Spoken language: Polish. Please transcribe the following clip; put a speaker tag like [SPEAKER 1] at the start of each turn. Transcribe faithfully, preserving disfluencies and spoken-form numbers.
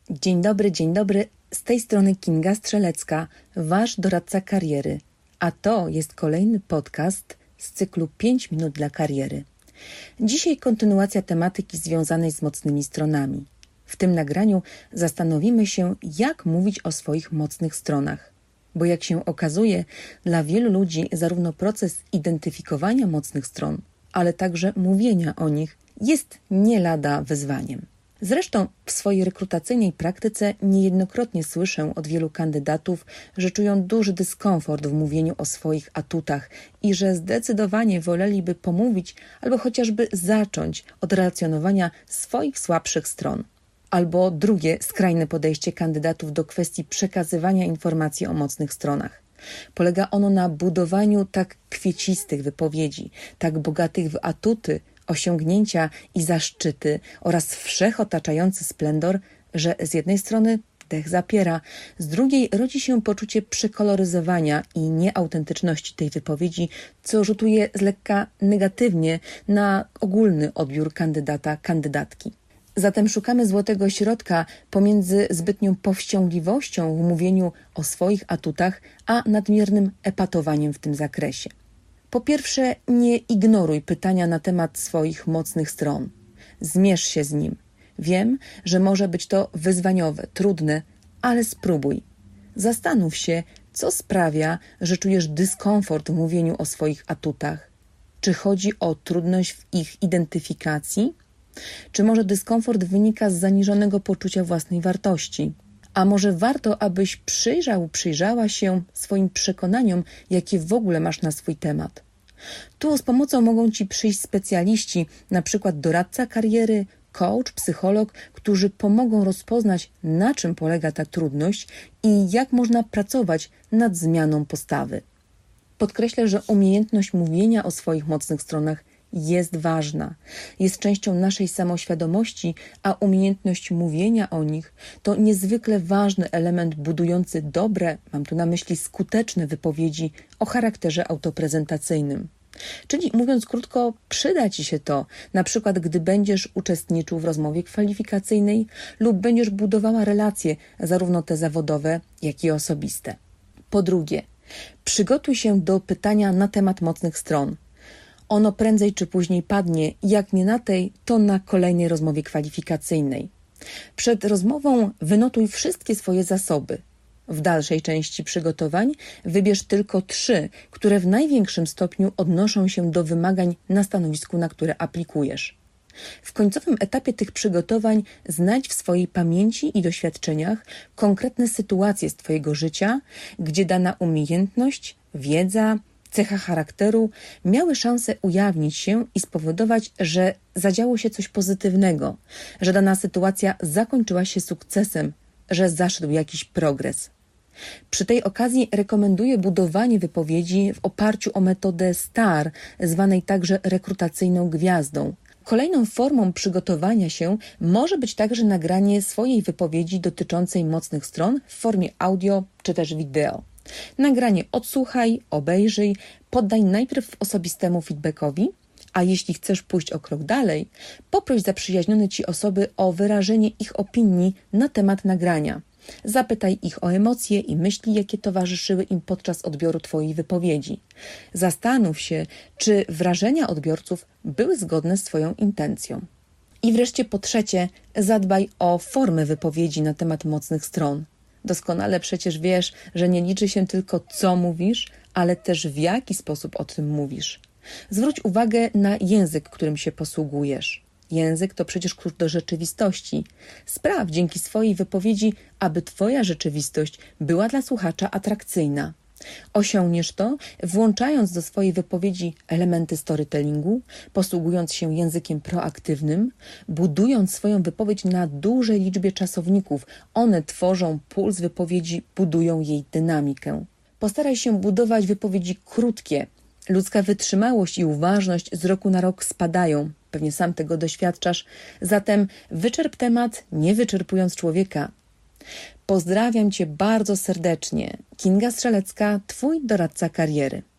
[SPEAKER 1] Dzień dobry, dzień dobry. Z tej strony Kinga Strzelecka, Wasz doradca kariery. A to jest kolejny podcast z cyklu pięć minut dla kariery. Dzisiaj kontynuacja tematyki związanej z mocnymi stronami. W tym nagraniu zastanowimy się, jak mówić o swoich mocnych stronach. Bo jak się okazuje, dla wielu ludzi zarówno proces identyfikowania mocnych stron, ale także mówienia o nich jest nie lada wyzwaniem. Zresztą w swojej rekrutacyjnej praktyce niejednokrotnie słyszę od wielu kandydatów, że czują duży dyskomfort w mówieniu o swoich atutach i że zdecydowanie woleliby pomówić albo chociażby zacząć od relacjonowania swoich słabszych stron. Albo drugie skrajne podejście kandydatów do kwestii przekazywania informacji o mocnych stronach. Polega ono na budowaniu tak kwiecistych wypowiedzi, tak bogatych w atuty, osiągnięcia i zaszczyty oraz wszechotaczający splendor, że z jednej strony dech zapiera, z drugiej rodzi się poczucie przekoloryzowania i nieautentyczności tej wypowiedzi, co rzutuje z lekka negatywnie na ogólny odbiór kandydata, kandydatki. Zatem szukamy złotego środka pomiędzy zbytnią powściągliwością w mówieniu o swoich atutach, a nadmiernym epatowaniem w tym zakresie. Po pierwsze, nie ignoruj pytania na temat swoich mocnych stron. Zmierz się z nim. Wiem, że może być to wyzwaniowe, trudne, ale spróbuj. Zastanów się, co sprawia, że czujesz dyskomfort w mówieniu o swoich atutach. Czy chodzi o trudność w ich identyfikacji? Czy może dyskomfort wynika z zaniżonego poczucia własnej wartości? A może warto, abyś przyjrzał, przyjrzała się swoim przekonaniom, jakie w ogóle masz na swój temat. Tu z pomocą mogą Ci przyjść specjaliści, na przykład doradca kariery, coach, psycholog, którzy pomogą rozpoznać, na czym polega ta trudność i jak można pracować nad zmianą postawy. Podkreślę, że umiejętność mówienia o swoich mocnych stronach jest ważna, jest częścią naszej samoświadomości, a umiejętność mówienia o nich to niezwykle ważny element budujący dobre, mam tu na myśli skuteczne wypowiedzi o charakterze autoprezentacyjnym. Czyli mówiąc krótko, przyda Ci się to, na przykład gdy będziesz uczestniczył w rozmowie kwalifikacyjnej lub będziesz budowała relacje, zarówno te zawodowe, jak i osobiste. Po drugie, przygotuj się do pytania na temat mocnych stron. Ono prędzej czy później padnie, jak nie na tej, to na kolejnej rozmowie kwalifikacyjnej. Przed rozmową wynotuj wszystkie swoje zasoby. W dalszej części przygotowań wybierz tylko trzy, które w największym stopniu odnoszą się do wymagań na stanowisku, na które aplikujesz. W końcowym etapie tych przygotowań znajdź w swojej pamięci i doświadczeniach konkretne sytuacje z Twojego życia, gdzie dana umiejętność, wiedza, cecha charakteru miały szansę ujawnić się i spowodować, że zadziało się coś pozytywnego, że dana sytuacja zakończyła się sukcesem, że zaszedł jakiś progres. Przy tej okazji rekomenduję budowanie wypowiedzi w oparciu o metodę STAR, zwanej także rekrutacyjną gwiazdą. Kolejną formą przygotowania się może być także nagranie swojej wypowiedzi dotyczącej mocnych stron w formie audio czy też wideo. Nagranie odsłuchaj, obejrzyj, poddaj najpierw osobistemu feedbackowi, a jeśli chcesz pójść o krok dalej, poproś zaprzyjaźnione Ci osoby o wyrażenie ich opinii na temat nagrania. Zapytaj ich o emocje i myśli, jakie towarzyszyły im podczas odbioru Twojej wypowiedzi. Zastanów się, czy wrażenia odbiorców były zgodne z Twoją intencją. I wreszcie po trzecie, zadbaj o formę wypowiedzi na temat mocnych stron. Doskonale przecież wiesz, że nie liczy się tylko co mówisz, ale też w jaki sposób o tym mówisz. Zwróć uwagę na język, którym się posługujesz. Język to przecież klucz do rzeczywistości. Spraw dzięki swojej wypowiedzi, aby Twoja rzeczywistość była dla słuchacza atrakcyjna. Osiągniesz to, włączając do swojej wypowiedzi elementy storytellingu, posługując się językiem proaktywnym, budując swoją wypowiedź na dużej liczbie czasowników. One tworzą puls wypowiedzi, budują jej dynamikę. Postaraj się budować wypowiedzi krótkie. Ludzka wytrzymałość i uważność z roku na rok spadają. Pewnie sam tego doświadczasz. Zatem wyczerp temat, nie wyczerpując człowieka. Pozdrawiam Cię bardzo serdecznie. Kinga Strzelecka, Twój doradca kariery.